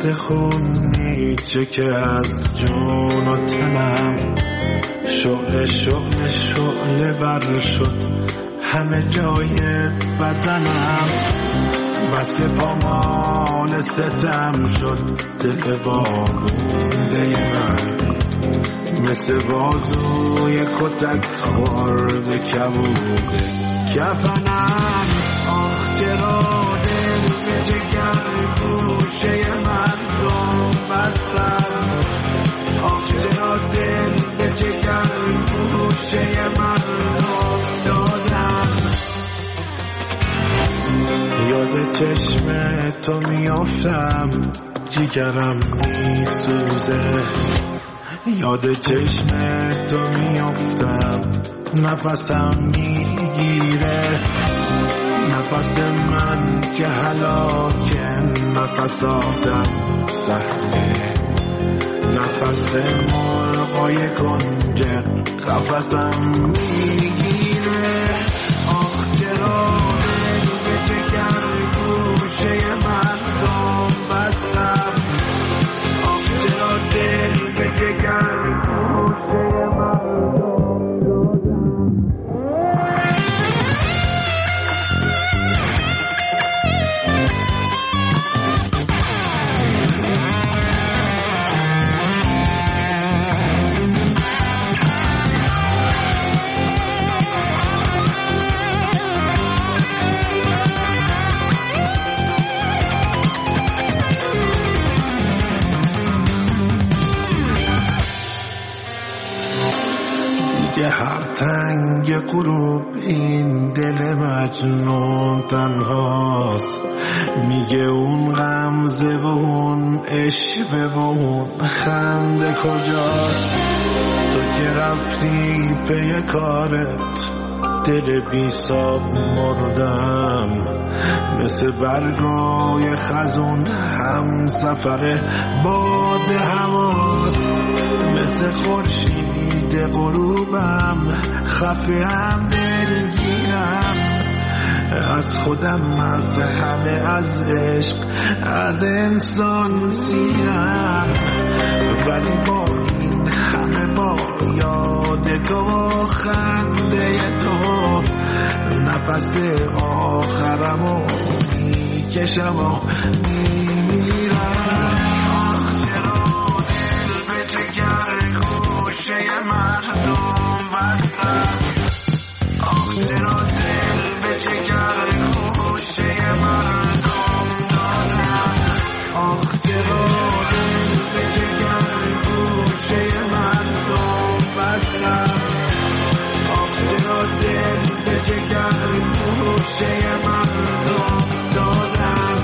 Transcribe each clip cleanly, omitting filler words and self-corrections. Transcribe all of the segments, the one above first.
مثل خونیچه که از جون و تنم شعله بر شد همه جای بدنم. بس که پامال ستم شد دل وامونده من، مثل بازوی کتک خورده کبوده کفنم. آخ چرا دل به جگر گوشه مردم بستم، آخ چرا دل به جگر گوشه مردم دادم. یاد چشم تو میافتم جیگرم میسوزه، یاد چشم تو میافتم نفسم میگیره. نفس من که هلاکه، نفس آدم سهله، نفس مرغای کنجه قفسم میگیره. آخ چرا دل به جگر گوشه مردم بستم، آخ چرا دل به جگر گوشه مردم هر تنگ غروب این دل مجنون تنهاست، میگه اون غمزه و اون عشوه و اون خنده کجاست. تو که رفتی پی کارت دل بی ساب مردم، مثل برگای خزون هم سفر باد هواست. مثل خورشید غروبم خفه هم دلگیرم، از خودم از همه از عشق از انسان سیرم. ولی با این همه با یاد تو و خنده تو نفس آخرمو میکشم و میمیرم. آخ چرا دل به جگر گوشه مردم بستم، آخ چرا دل به جگر گوشه مردم دادم. آخ چرا دل به جگر گوشه مردم بستم، آخ چرا دل به جگر گوشه مردم دادم.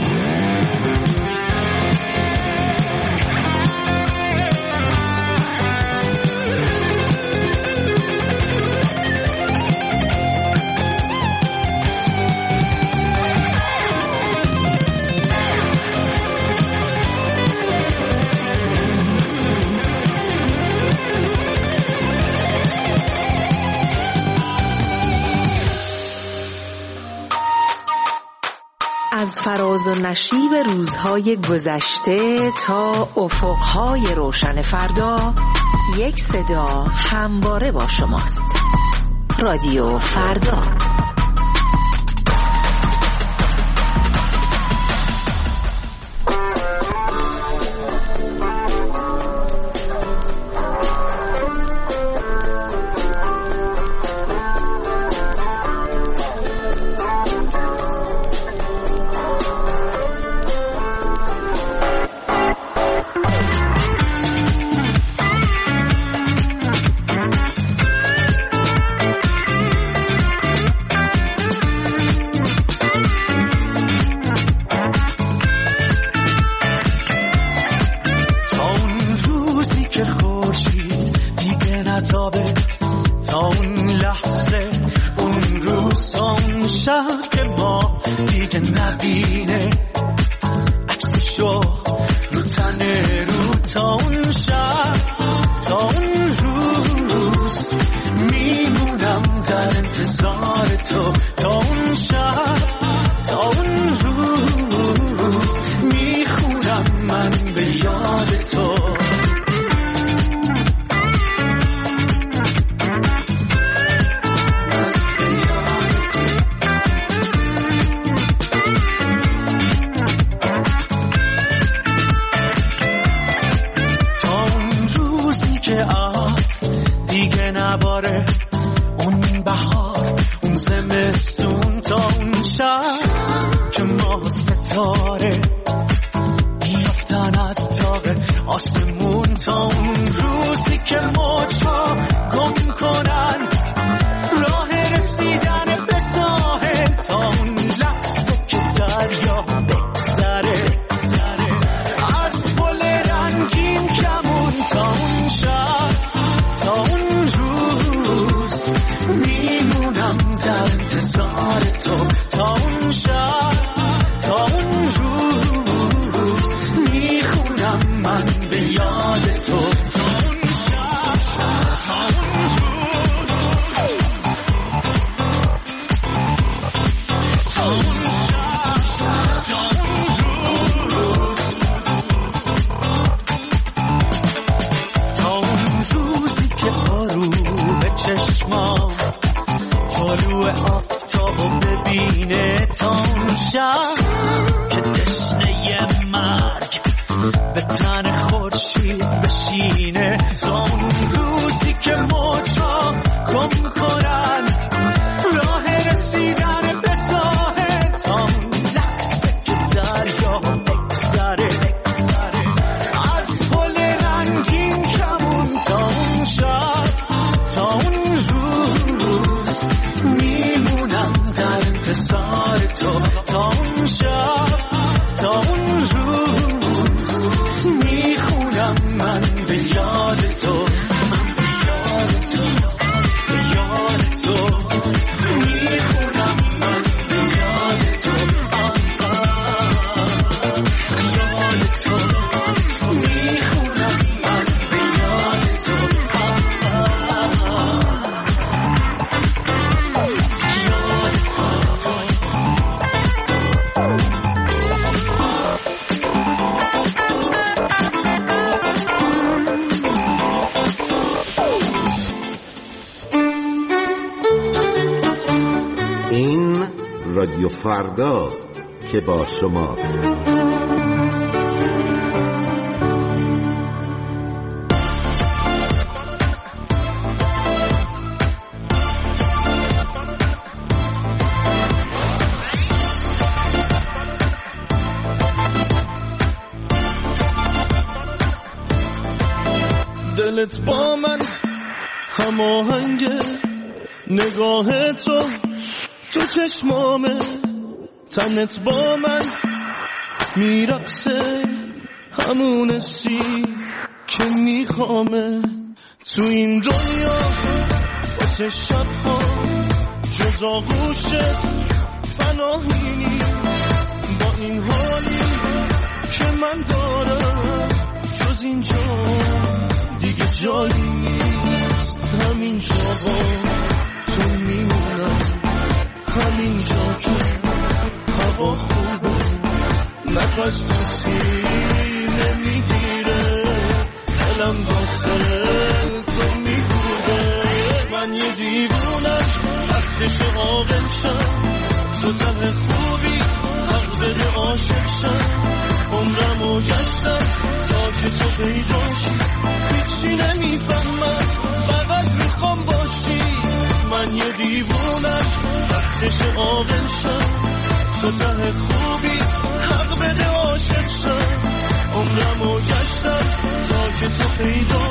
از فراز و نشیب روزهای گذشته تا افقهای روشن فردا، یک صدا همواره با شماست. رادیو فردا. با ستاره بیافتن از تاق آسمون تا اون روزی که موجها گم کنن راه رسیدن به ساحل، تا اون لحظه که دریا بگذره از پل رنگین کمون، تا اون شب تا اون روز میمونم در انتظار تو، تا اون شب تا اون روز میخونم من به یاد تو. طلوع آفتابو ببینه، تا اون شب که تشنه مرگ به تن خورشید بشینه، تا اون روزی که موجها گم کنن راه رسیدن به ساحل، تا اون لحظه که دریا بگذره از پل رنگین کمون، تا اون شب تا اون روز میمونم در انتظار تو، تا اون شب تا اون روز میخونم من به یاد تو، من به یاد تو، به یاد تو میخونم من به یاد تو، یاد تو میخونم من به یاد تو. این رادیو فرداست که با شماست. دلت با من هماهنگه، نگاه تو تو چشمامه، تنت با من میرقصه، همون حسی که میخوامه، تو این دنیا واسه شبها جز آغوشت پناهی نیست، با این حالی که من دارم جز اینجا دیگه جایی نیست، همینجا با تو میمونم، همینجا که هوا خوبه، نفس تو سینه میگیره، دلم واسه تو میگوده، من یه دیوونم وقتش عاقل شم، تو ته خوبی حق بده عاشق شم، عمرمو گشتم تا که تو پیداشی، هیچی نمیفهمم فقط میخوام باشی، من یه دیوونم وقتش عاقل شم، تو ته خوبی حق بده عاشق شم، عمرمو گشتم تا که تو پیدا